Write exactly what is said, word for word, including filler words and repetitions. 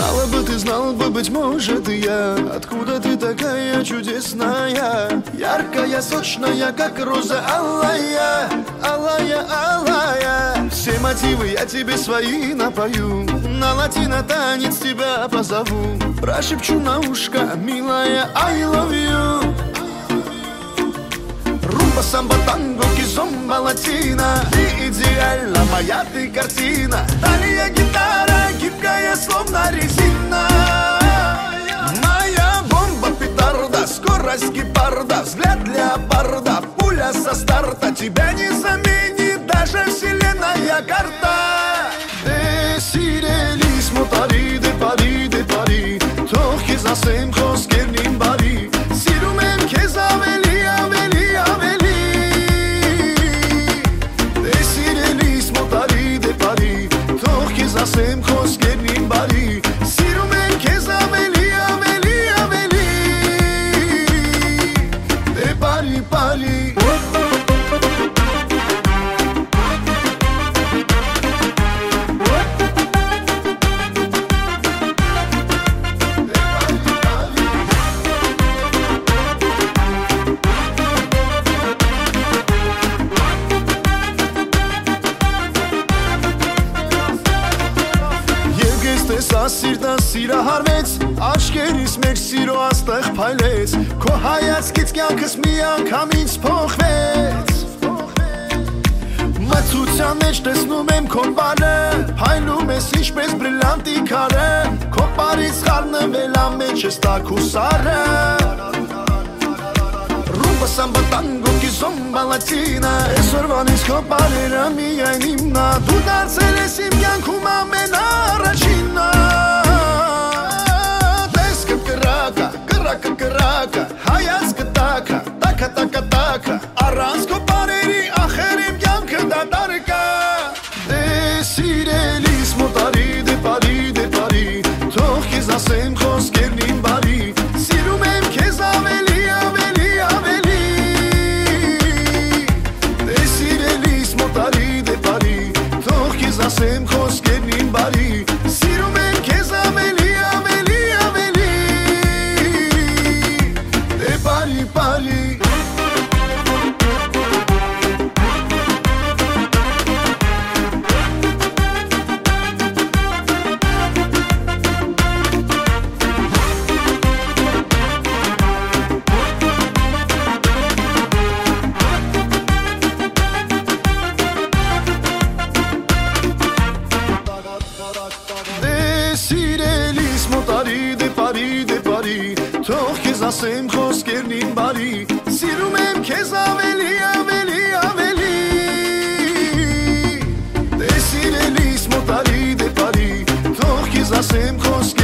Знала бы ты, знал бы, быть может, и я. Откуда ты такая чудесная, яркая, сочная, как роза алая, алая, алая. Все мотивы я тебе свои напою, на латино танец тебя позову, прошепчу на ушко, милая, I love you. Румба, самбо, танго, кизомба, латина, ты идеальна, моя ты картина. Талия, гитара, гибкая, словно резина. Моя бомба, петарда, скорость гепарда, взгляд леопарда, пуля со старта. Тебя не заменит даже вселенная карта. Սիրելիս մոտարի դե բարի դե բարի թող քեզ ասեմ խոսքերն իմ բարի սիրում եմ քեզ ավելի ավելի ավելի դե սիրելիս մոտարի դե բարի թող քեզ ասեմ խոսքերն իմ բարի սիրում եմ քեզ ավելի ավելի ավելի դե բարի բարի Սիրտը սիրահարվեց, աչքերիս մեր սիրո աստեղ փայլեց, քո հայացքից կյանքս մի անգամից փոխվեց։ Մթության մեջ տեսնում եմ քո բարը, փայլում ես ինչպես բրիլանտի քարը, քո բարից խառնվել ամեն չես տաք ու սառը։ Ռումբա, սամբա, տանգո, կիզոմբա, լատինա, այսօրվանից քո բարերը միայն իմնա, դու դարձել ես իմ կյանքում ամենաառաջինը։ Կրակը, կրակը, հայացքը տակը, տակը, տակը, տակը, առանց քո բարերի ախեր իմ կյանքը դատարկ է։ Դե սիրելիս մոտարի դե բարի դե բարի թող քեզ ասեմ խոսքերն իմ բարի սիրում եմ քեզ ավելի ավելի ավելի դե սիրելիս մոտարի դե բարի թող քեզ ասեմ խոսքերն իմ բարի սիրում եմ քեզ ավելի ավելի ավելի Pari, pari. De sirelis motari de pari de pari թող քեզ ասեմ խոսքերն իմ բարի սիրում եմ քեզ ավելի ավելի ավելի դե սիրելիս մոտարի դե բարի թող քեզ ասեմ խոսքերն